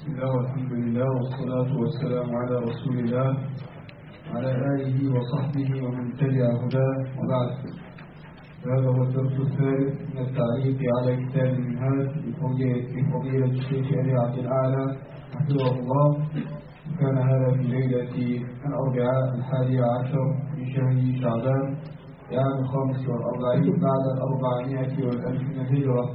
بسم الله والحمد لله والصلاة والسلام على رسول الله وعلى آله وصحبه ومن تبع هداه وبعد. هذا هو الدرس الثالث من التعليق على كتاب المنهاج لفضيلة الشيخ أبي عبد الأعلى حفظه الله. كان هذا في ليلة الأربعاء 11 من شهر شعبان عام 45 بعد 400 والألف من الهجرة.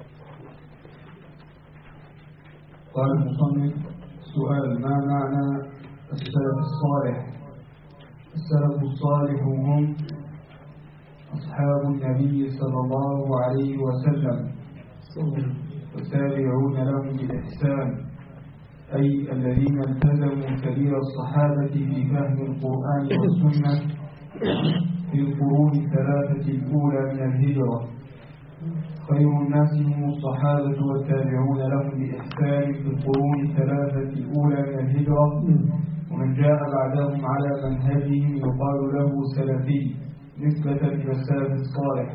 قال المصنف: سؤال: ما معنى السلف الصالح؟ السلف الصالح هم أصحاب النبي صلى الله عليه وسلم والتابعون لهم بإحسان، أي الذين التزموا سبيل الصحابة في فهم القرآن والسنة في القرون الثلاثة الأولى من الهجرة. خير الناس هم الصحابة والتابعون لهم بإحسان في القرون الثلاثة الأولى من الهجرة، ومن جاء بعدهم على منهجهم يقال له سلفي نسبة إلى السلف الصالح.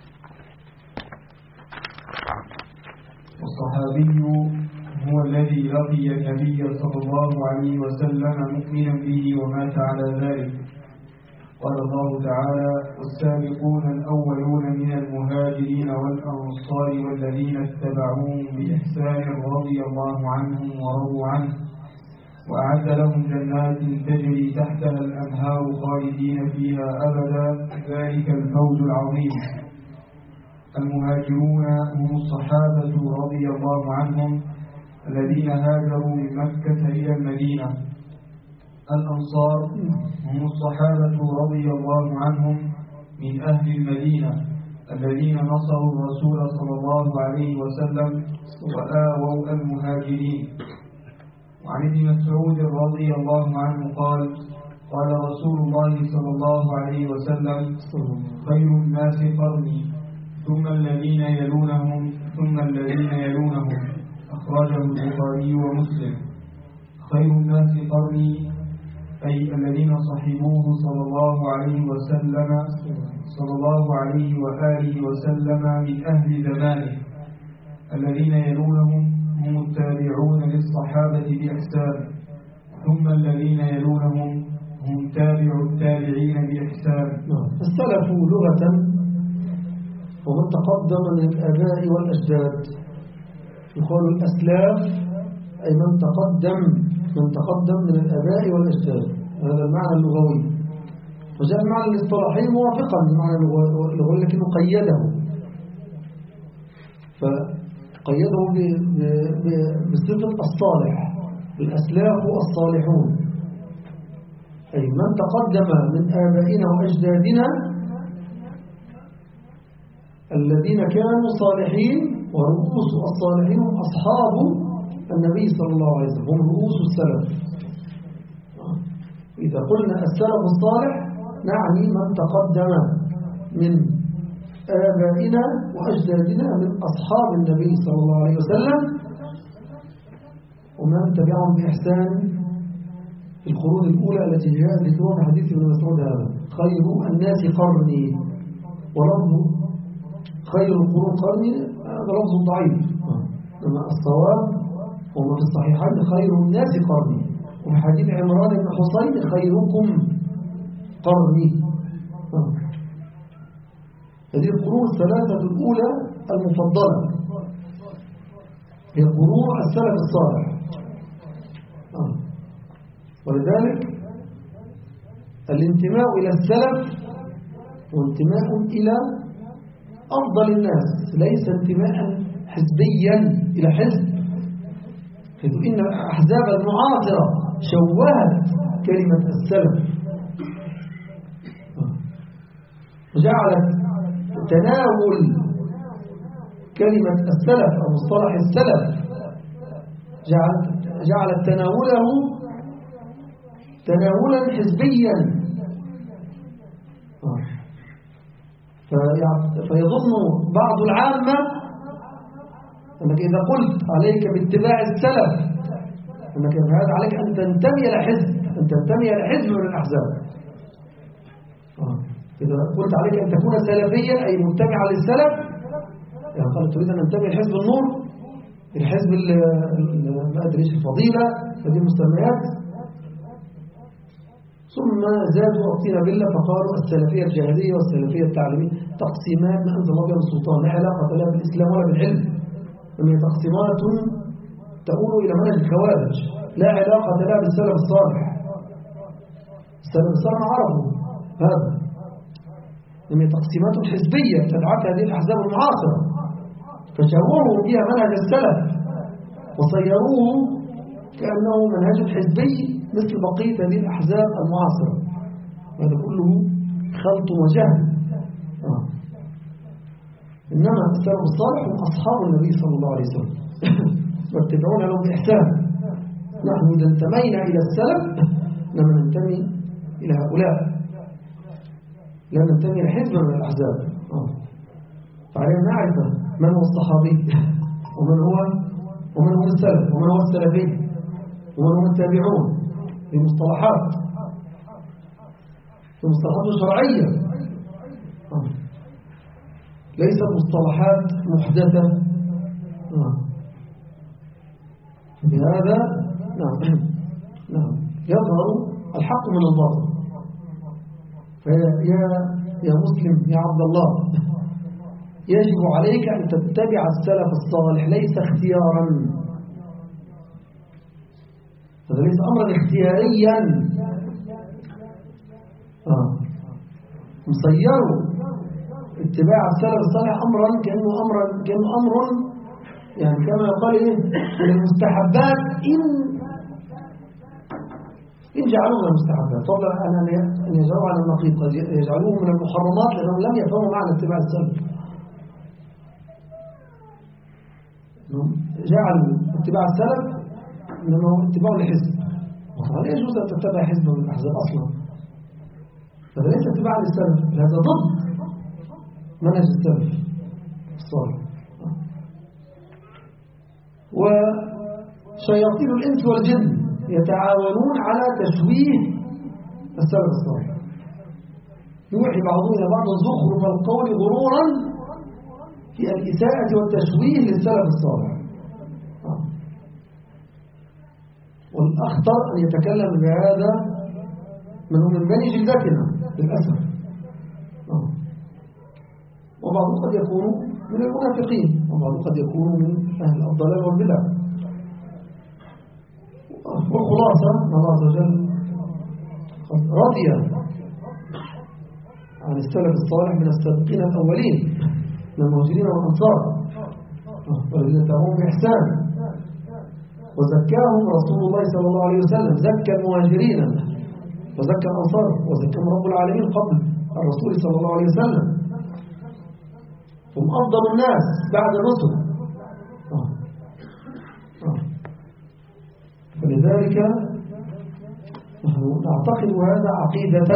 والصحابي هو الذي لقي النبي صلى الله عليه وسلم مؤمنا به ومات على ذلك. قال الله تعالى: والسابقون الأولون من المهاجرين والأنصار والذين اتبعوهم بإحسان رضي الله عنهم ورضوا عنه وأعد لهم جنات تجري تحتها الأنهار خالدين فيها أبدا، ذلك الفوز العظيم. المهاجرون هم الصحابة رضي الله عنهم الذين هاجروا من مكة إلى المدينة. الأنصار هم الصحابة رضي الله عنهم من أهل المدينة الذين نصروا الرسول صلى الله عليه وسلم وآووا المهاجرين. وعن ابن مسعود رضي الله عنه قال: قال رسول الله صلى الله عليه وسلم: خير الناس قرني ثم الذين يلونهم ثم الذين يلونهم. أخرجه البخاري ومسلم. خير الناس قرني أي الذين صحبوه صلى الله عليه وآله وسلم من أهل زمانه. الذين يلونهم هم التابعون للصحابة بإحسان، ثم الذين يلونهم هم تابع التابعين بإحسان. السلف لغة ومن تقدم من الآباء والأجداد. يقال الأسلاف أي من تقدم من الآباء والأجداد، هذا المعنى اللغوي. وجاء المعنى الاصطلاحي موافقا للمعنى اللغوي لكنه قيده، فقيده بصفة الصالح. الأسلاف الصالحون أي من تقدم من آبائنا وأجدادنا الذين كانوا صالحين، ورؤوس الصالحين هم أصحاب النبي صلى الله عليه وسلم، هم رؤوس السلف. إذا قلنا السلف الصالح نعني من تقدم من آبائنا وأجدادنا من أصحاب النبي صلى الله عليه وسلم ومن تبعهم بإحسان في القرون الأولى التي جاء ذكرها في حديث ابن مسعود هذا: خير الناس قرني. ولفظ خير القرون قرني هذا لفظ ضعيف، أما الصواب وما في الصحيحين خير الناس قرني، وفي حديث عمران بن حصين خيركم قرني. هذه القرون الثلاثة الأولى المفضلة هي قرون السلف الصالح. ولذلك الانتماء إلى السلف وانتماء إلى أفضل الناس، ليس انتماء حزبيا إلى حزب، حيث إن الأحزاب المعاصرة شوهت كلمة السلف وجعلت تناول كلمة السلف أو مصطلح السلف جعلت تناوله تناولا حزبيا، فيظن بعض العامة أنك إذا قلت عليك باتباع السلف أنك هذا عليك أن تنتمي إلى حزب، من الأحزاب. إذا قلت عليك أن تكون سلفيا أي متبعا للسلف، يعني قال تريد أن تنتمي لحزب النور، الحزب ما أدري إيش الفضيلة، هذه المسميات. ثم زادوا الطين بالله فقالوا السلفية الجاهلية والسلفية التعليمية تقسيمات ما أنزل الله بها السلطان، لا علاقة لها بالإسلام ولا بالعلم، وهي تقسيمات تؤول إلى منهج الخوارج، لا علاقة لها بالسلف الصالح. السلف الصالح عرفوا هذا، وهي تقسيمات حزبية تدعتها هذه الأحزاب المعاصرة، فشوهوا بها منهج السلف وصيروه كأنه منهج حزبي مثل بقية هذه الأحزاب المعاصرة. هذا كله خلط وجهل. إنما السلف الصالح هم أصحاب النبي صلى الله عليه وسلم واتبعون لهم بإحسان. نحن إذا انتمينا إلى السلف لما ننتمي إلى هؤلاء، لا ننتمي إلى حزب من الأحزاب. فعلينا نعرف من هو الصحابي ومن هو السلف ومن هو السلفي ومن هم التابعون في مصطلحات شرعية، ليست مصطلحات محدثة. بهذا نعم يظهر الحق من الباطل. يا مسلم يا عبد الله، يجب عليك أن تتبع السلف الصالح ليس اختيارا، هذا ليس أمرا اختياريا مصيروا اتباع السلف الصالح أمرا كأنه أمر يعني كما يقال من المستحبات إن جعلوه من المستحبات، فضلا أن يجعلوه على النقيض، قد يجعلوه من المحرمات لأنهم لم يفهموا معنى اتباع السلف. جعلوا اتباع السلف إنما هو اتباع لحزب، ولا يجوز أن تتبع حزب من الأحزاب أصلا، هذا ليس اتباع للسلف، هذا ضد منهج السلف الصالح. وشياطين الإنس والجن يتعاونون على تشويه السلف الصالح، يوحي بعضهم إلى بعض زخرف القول غرورا في الإساءة والتشويه للسلف الصالح. والأخطر أن يتكلم بهذا من بني جلدتنا للأسف، وبعضهم قد يكون من المنافقين، وبعضهم قد يكون من أهل الضلال والبدع. والخلاصة الله عز وجل رضي عن السلف الصالح من السابقين الأولين من المهاجرين والأنصار والذين تبعوهم بإحسان، وزكاهم رسول الله صلى الله عليه وسلم، زكى المهاجرين وزكى الأنصار وزكاهم رب العالمين قبل الرسول صلى الله عليه وسلم، هم أفضل الناس بعد الرسل. فلذلك نحن نعتقد هذا عقيدة،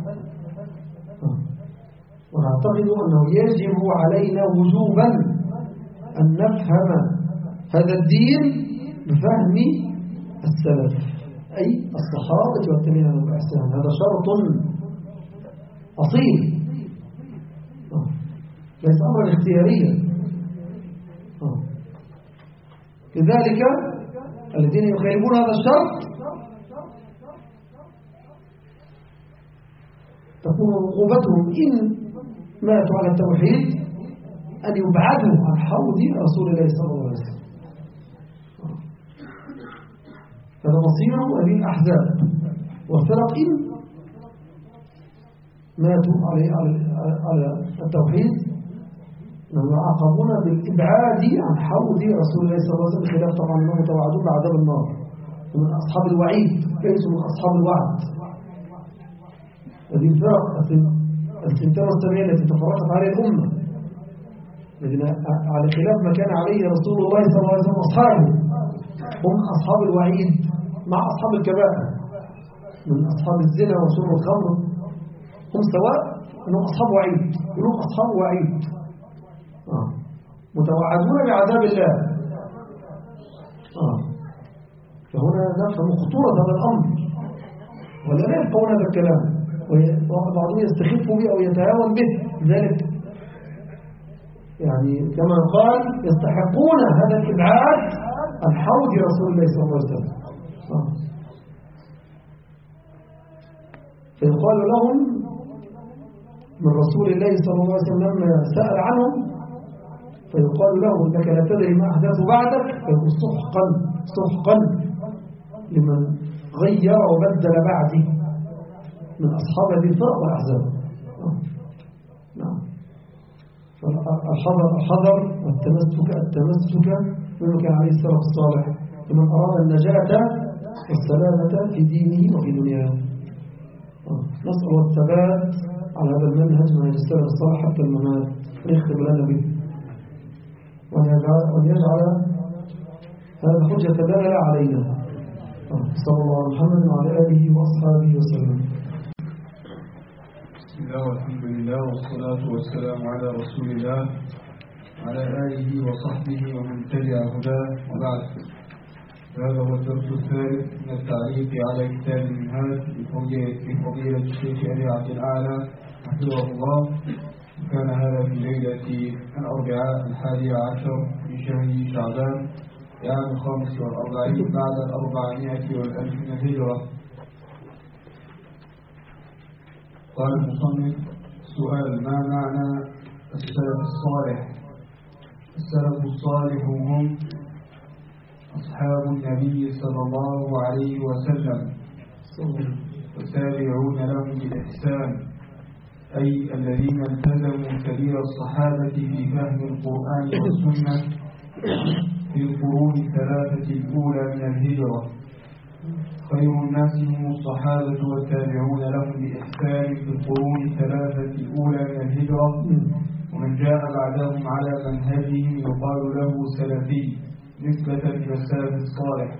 ونعتقد أنه يجب علينا وجوبا أن نفهم هذا الدين بفهم السلف، أي الصحابة والتابعين لهم بإحسان. هذا شرط أصيل ليس أمرا اختياريا. لذلك الذين يخالفون هذا الشرط تكون عقوبتهم إن ماتوا على التوحيد أن يبعدوا عن حوض رسول الله صلى الله عليه وسلم. هذا مصير هذه الأحزاب والفرق إن ماتوا على التوحيد أنهم يعاقبون بالإبعاد عن حوض رسول الله صلى الله عليه وسلم، خلاف طبعا أنهم متوعدون بعذاب النار ومن أصحاب الوعيد ليسوا من أصحاب الوعد. هذه الفرق الثنتين والسبعين التي تفرقت عليه الأمة، الذين على خلاف ما كان عليه رسول الله صلى الله عليه وسلم وأصحابه، هم أصحاب الوعيد مع أصحاب الكبائر من أصحاب الزنا وشرب الخمر، هم سواء أنهم أصحاب وعيد كلهم أصحاب وعيد متوعدون بعذاب الله. فهنا نفهم خطورة هذا الأمر، ولا لا يفقون هذا الكلام، وبعضهم يستخف به أو يتهاون به. لذلك يعني كما قال يستحقون هذا الإبعاد عن حوض رسول الله صلى الله عليه وسلم. فيقال لهم من رسول الله صلى الله عليه وسلم لما سأل عنهم فيقال له إنك لا تدري ما أحدث بعدك، فيقول سحقا سحقا لمن غير وبدل بعدي من أصحاب النفاق والأحزاب. نعم. الحذر والتمسك بما كان عليه السلف الصالح لمن أراد النجاة والسلامة في دينه وفي دنياه. نسأل الثبات على هذا المنهج من السلف الصالح حتى الممات، ونختم لنا به، وأن يجعل هذا حجة لنا لا علينا. صلى الله على محمد وعلى آله وأصحابه وسلم. بسم الله والحمد لله والصلاة والسلام على رسول الله وعلى آله وصحبه ومن تبع هداه، وبعد. هذا هو الدرس الثالث من التعليق على كتاب المنهاج لفضيلة الشيخ أبي عبد الأعلى حفظه الله. وكان هذا في ليلة الأربعاء 11 من شهر شعبان عام 45 بعد 400 والألف من الهجرة. قال المصنف: سؤال: ما معنى السلف الصالح؟ السلف الصالح هم أصحاب النبي صلى الله عليه وسلم والتابعون لهم بإحسان، أي الذين التزموا سبيل الصحابة في فهم القرآن والسنة في القرون الثلاثة الأولى من الهجرة. خير الناس هم الصحابة والتابعون لهم بإحسان في القرون الثلاثة الأولى من الهجرة، ومن جاء بعدهم على منهجهم يقال له سلفي نسبة إلى السلف الصالح.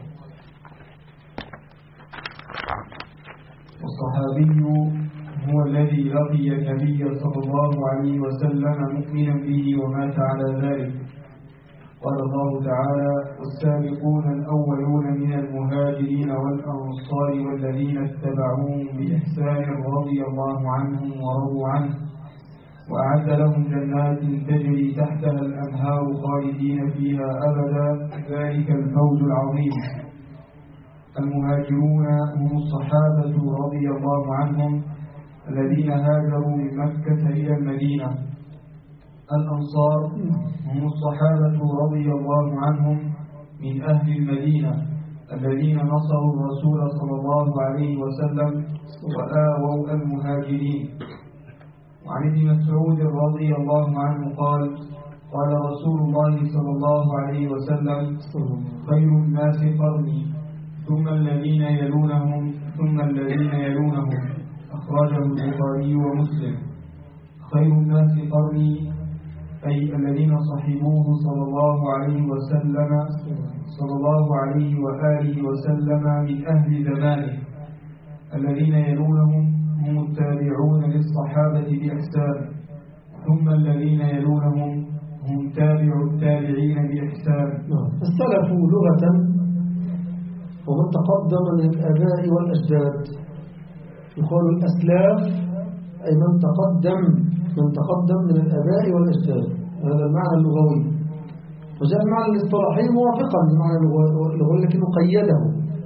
والصحابي هو الذي لقي النبي صلى الله عليه وسلم مؤمنا به ومات على ذلك. قال الله تعالى: والسابقون الأولون من المهاجرين والأنصار والذين اتبعوهم بإحسان رضي الله عنهم ورضوا عنه وأعد لهم جنات تجري تحتها الأنهار خالدين فيها أبدا، ذلك الفوز العظيم. المهاجرون هم الصحابة رضي الله عنهم الذين هاجروا من مكة إلى المدينة. الأنصار هم الصحابة رضي الله عنهم من أهل المدينة الذين نصروا الرسول صلى الله عليه وسلم وآووا المهاجرين. وعن ابن مسعود رضي الله عنه قال: قال رسول الله صلى الله عليه وسلم: خير الناس قرني ثم الذين يلونهم ثم الذين يلونهم. أخرجه البخاري ومسلم. خير الناس قرني أي الذين صحبوه صلى الله عليه وسلم صلى الله عليه وآله وسلم من أهل زمانه. الذين يلونهم هم التابعون للصحابة بإحسان، ثم الذين يلونهم هم تابع التابعين بإحسان. السلف لغة ومن تقدم من الآباء والأجداد. يقال الأسلاف أي من تقدم من الآباء والأجداد، هذا المعنى اللغوي. وجاء المعنى الاصطلاحي موافقا للمعنى اللغوي لكنه قيده،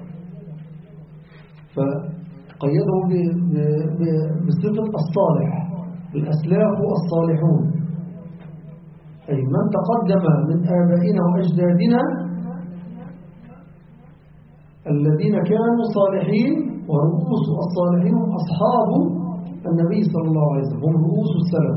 فقيده بصفة الصالح. الأسلاف الصالحون أي من تقدم من آبائنا وأجدادنا الذين كانوا صالحين، ورؤوس الصالحين هم أصحاب النبي صلى الله عليه وسلم، هم رؤوس السلف.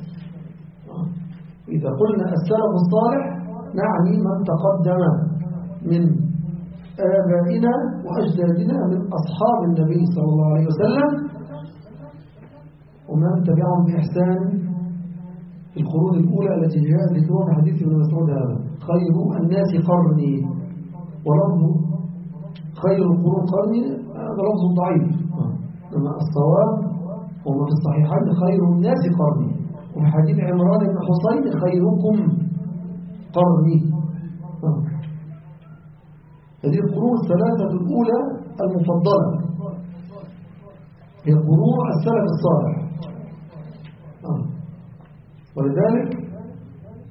إذا قلنا السلف الصالح نعني من تقدم من آبائنا وأجدادنا من أصحاب النبي صلى الله عليه وسلم ومن تبعهم بإحسان في القرون الأولى التي جاء ذكرها في حديث ابن مسعود هذا: خير الناس قرني. ولفظ خير القرون قرني هذا لفظ ضعيف، لما الصواب وما في الصحيحين خير الناس قرني، وفي حديث عمران بن حصين خيركم قرني. هذه القرون الثلاثة الأولى المفضلة هي قرون السلف الصالح. ولذلك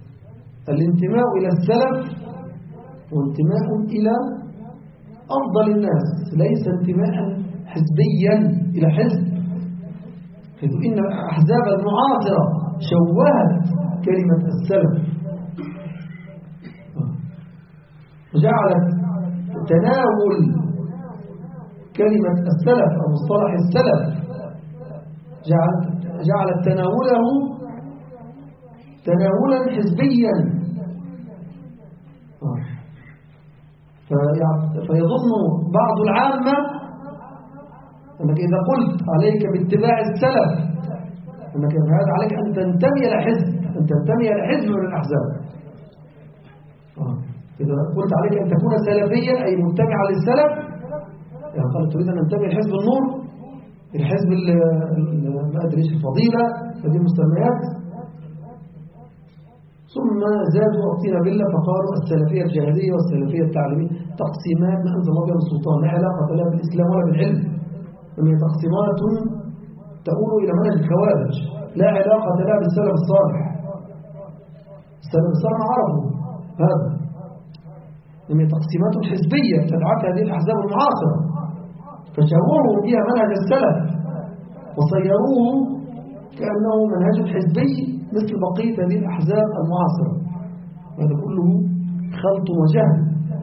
الانتماء إلى السلف وانتماء إلى أفضل الناس، ليس انتماء حزبيا إلى حزب، حيث إن الأحزاب المعاصرة شوهت كلمة السلف وجعلت تناول كلمة السلف أو مصطلح السلف جعلت تناوله تناولا حزبيا، فيظن بعض العامة أنك إذا قلت عليك باتباع السلف أنك هذا عليك أن تنتمي إلى حزب، أن تنتمي إلى حزب من الأحزاب. إذا قلت عليك أن تكون سلفيا أي متبعا للسلف، يعني قال تريد أن تنتمي لحزب النور، الحزب ما أدري إيش الفضيلة، هذه المسميات. ثم زادوا الطين بالله فقالوا السلفية الجاهلية والسلفية التعليمية تقسيمات ما أنزل الله بها السلطان، لا علاقة لا بالإسلام ولا بالعلم، وهي تقسيمات تؤول إلى منهج الخوارج، لا علاقة لها بالسلف الصالح. السلف الصالح عربه هذا، وهي تقسيمات حزبية تدعتها هذه الأحزاب المعاصرة، فشوهوا بها منهج السلف وصيروه كأنه منهج حزبي مثل بقية هذه الأحزاب المعاصرة. هذا كله خلط وجهل.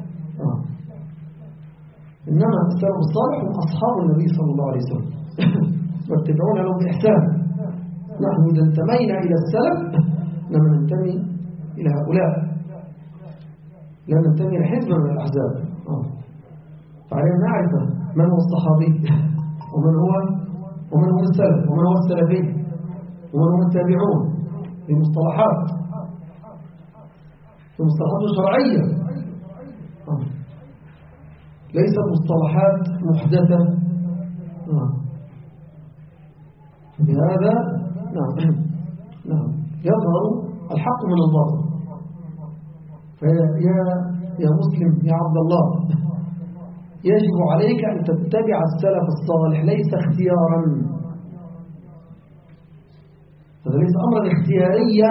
إنما السلف الصالح هم أصحاب النبي صلى الله عليه وسلم واتبعون لهم بإحسان. نحن إذا انتمينا إلى السلف لما ننتمي إلى هؤلاء، لا ننتمي إلى حزب من الأحزاب. فعلينا نعرف من هو الصحابي ومن هو السلف ومن هو السلفي ومن هم التابعون، في مصطلحات شرعية، ليست مصطلحات محدثة. بهذا نعم يظهر الحق من الباطل. يا مسلم يا عبد الله، يجب عليك أن تتبع السلف الصالح ليس اختيارا، هذا ليس أمرا اختياريا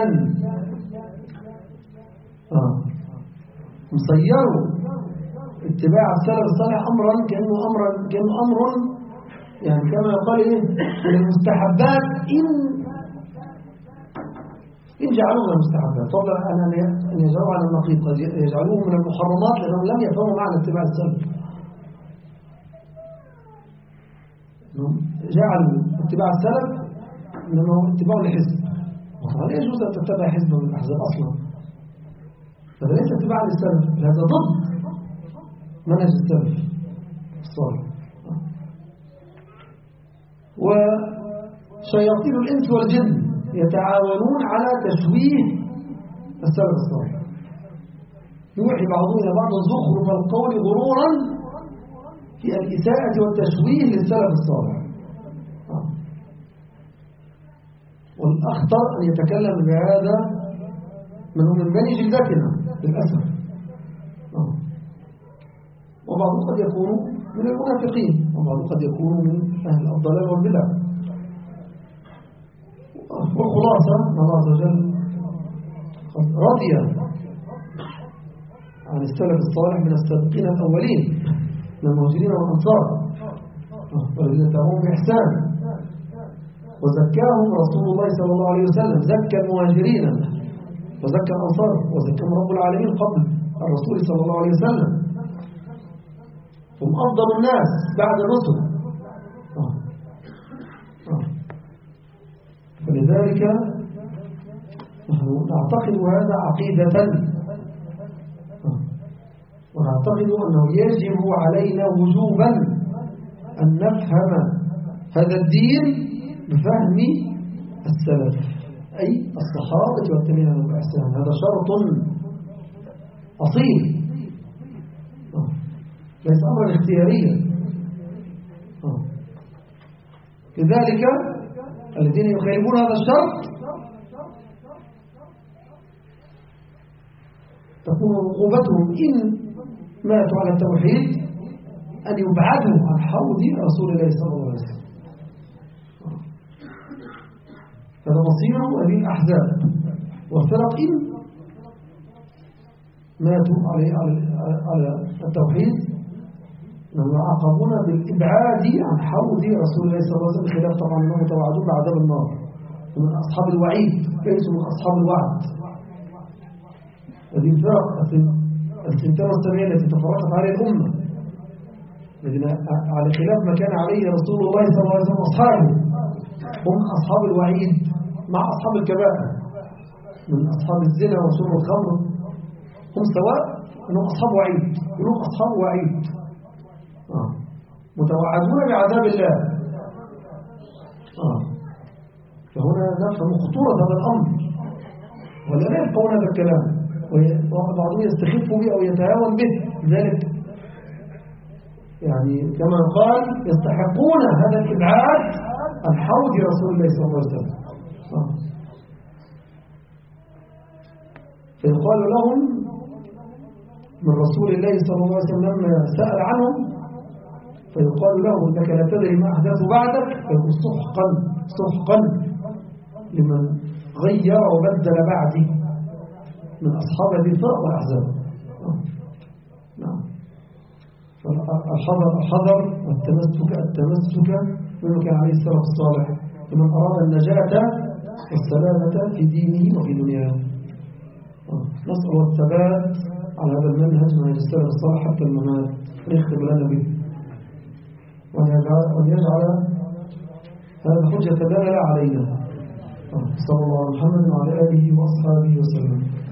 مصيروا اتباع السلف الصالح أمرا كأنه أمر يعني كما يقال من المستحبات إن جعلوه من المستحبات، فضلا أن يجعلوه على النقيض، قد يجعلوه من المحرمات لأنهم لم يفهموا معنى اتباع السلف. جعلوا اتباع السلف إنما هو اتباع لحزب، وطبعا لا يجوز أن تتبع حزب من الأحزاب أصلا، هذا ليس اتباع للسلف، هذا ضد منهج السلف الصالح. وشياطين الإنس والجن يتعاونون على تشويه السلف الصالح، يوحي بعضهم إلى بعض زخرف القول غرورا في الإساءة والتشويه للسلف الصالح. والأخطر أن يتكلم بهذا من هم من بني جلدتنا للأسف، وبعضهم قد يكون من المنافقين، وبعضهم قد يكون من أهل الضلال والبدع. والخلاصة الله عز وجل رضي عن السلف الصالح من السابقين الأولين من المهاجرين والأنصار والذين تبعوهم بإحسان، وزكاهم رسول الله صلى الله عليه وسلم، زكى المهاجرين وزكى الأنصار وزكاهم رب العالمين قبل الرسول صلى الله عليه وسلم، هم أفضل الناس بعد الرسل. فلذلك نحن نعتقد هذا عقيدة، ونعتقد أنه يجب علينا وجوبا أن نفهم هذا الدين بفهم السلف، أي الصحابة والتابعين لهم بإحسان. هذا شرط أصيل ليس أمرا اختياريا. لذلك الذين يخالفون هذا الشرط تكون عقوبتهم إن ماتوا على التوحيد أن يبعدوا عن حوض رسول الله صلى الله عليه وسلم. هذا مصير هذه الأحزاب والفرق إن ماتوا على التوحيد أنهم يعاقبون بالإبعاد عن حوض رسول الله صلى الله عليه وسلم، بخلاف طبعا أنهم متوعدون بعذاب النار ومن أصحاب الوعيد ليسوا من أصحاب الوعد. هذه الفرق الثنتين والسبعين التي تفرقت عليه الأمة، الذين على خلاف ما كان عليه رسول الله صلى الله عليه وسلم أصحابه، هم أصحاب الوعيد مع أصحاب الكبائر من أصحاب الزنا وشرب الخمر، هم سواء أنهم أصحاب وعيد، كلهم أصحاب وعيد متوعدون بعذاب الله. فهنا نفهم خطورة هذا الأمر، ولا لا يفقهون هذا الكلام، وبعضهم يستخف به أو يتهاون به، ذلك يعني كما قال يستحقون هذا الإبعاد عن حوض رسول الله صلى الله عليه وسلم. فيقال لهم من رسول الله صلى الله عليه وسلم لما سأل عنهم، فيقال له إنك لا تدري ما أحدث بعدك، فيقول سحقا لمن غير وبدل بعدي من أصحاب هذه الفرق والأحزاب. نعم. الحذر والتمسك مما كان عليه السلف الصالح لمن أراد النجاة والسلامة في دينه وفي دنياه. نسأل الثبات على هذا المنهج، منهج السلف الصالح حتى الممات، نختم لنا به، وأن يجعل هذا حجة لنا لا علينا. صلى الله عليه محمد وعلى آله وأصحابه وسلم.